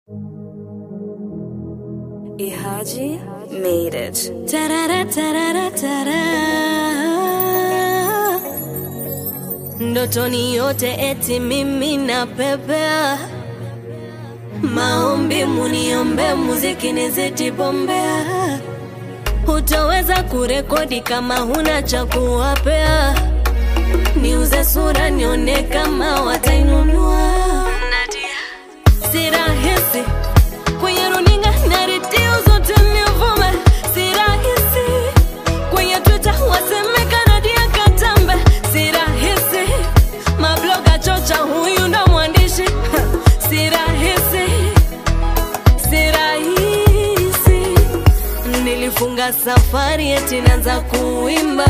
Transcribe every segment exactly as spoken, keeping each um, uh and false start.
Ihaji made it. Tarara, tarara, tarara. Ndotoni yote eti mimi napepea. Maombi muniombe, muziki nizidi bombea. Hutaweza kurekodi kama huna cha kuwapea. Niuze sura nione kama watainunua. Nadia, si rahisi kwenye runinga na redio zote nivume. Si rahisi kwenye Twitter wasemeka Nadia Katambe. Si rahisi mabloga chocha huyu ndo mwandishi. Si rahisi, si rahisi. Nilifunga safari eti naanza kuimba,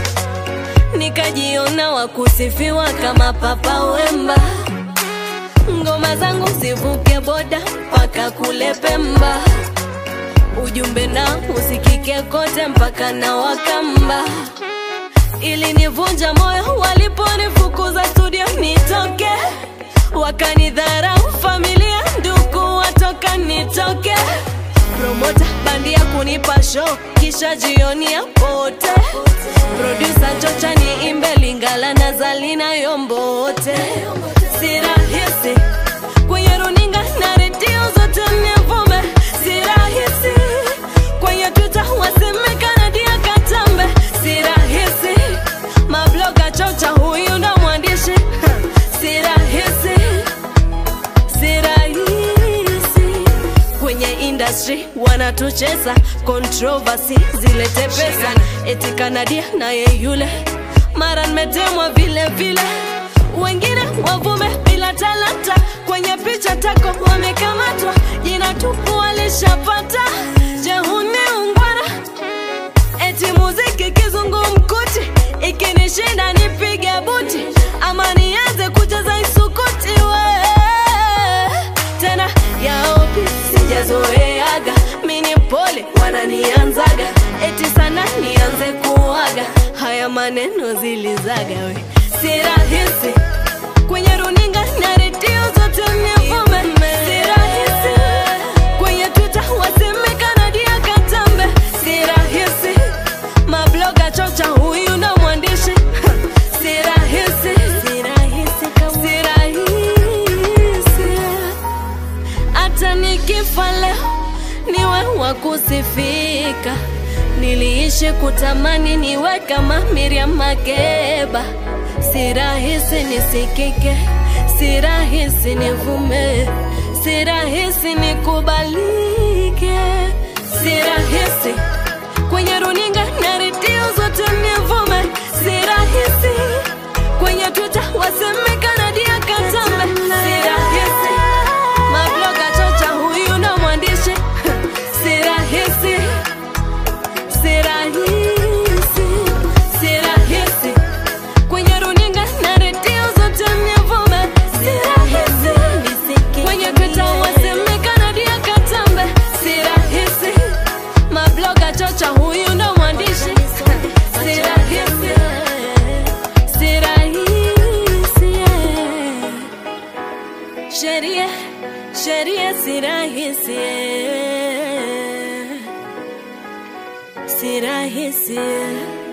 nikajiona wakusifiwa kama Papa Wemba. Ngoma zangu zivuke boda mpaka kule Pemba, ujumbe na usikike kote mpaka na Wakamba. Ili nivunja moyo waliponifukuza studio nitoke, wakanidharau familia ndugu watoka nitoke. Promoter bandia kunipa show kisha jioni ya pote. Producer chocha ni imbe Lingala na Zalina Yombote. Si rahisi kwenye runinga na redio zote nivume. Si rahisi kwenye Twitter wasemeka Nadia Katambe. Si rahisi mabloga chocha huyu ndo mwandishi. Si rahisi, si rahisi. Kwenye industry wanatucheza, controversy zilete pesa. Eti Kanadia na ye yule, mara nimetemwa vile vile. Wengine wavume bila talanta, kwenye picha tako wamekamatwa. Jina tupu walishapata, je hune ungwana. Eti muziki kizungumkuti, ikinishinda nipige buti, ama nianze kucheza isukuti we. Tena yaopi sijazoeaga, mini pole wananianzaga. Eti sana nianze kuaga, haya maneno zilizaga we. Si rahisi kwenye runinga na redio zote nivume. Si rahisi kwenye Twitter wasemeka Nadia Katambe. Si rahisi mabloga chocha huyu ndo mwandishi. Si rahisi, si rahisi kama si rahisi. Hata nikifa leo niwe wakusifika. Niliishi kutamani niwe kama Miriam Makeba. Si rahisi nisikike, si rahisi nivume, si rahisi nikubalike. Si rahisi kwenye runinga na redio zote nivume. Si rahisi kwenye Twitter wasemeka Nadia Katambe. Si rahisi mabloga chocha huyu ndo mwandishi. Si rahisi, si rahisi, si rahisi kwenye runinga na redio zote nivume. Si rahisi kwenye Twitter wasemeka Nadia Katambe. Si rahisi mabloga chocha huyu ndo mwandishi. Si rahisi, si rahisi. Sheria, sheria si rahisi, si rahisi.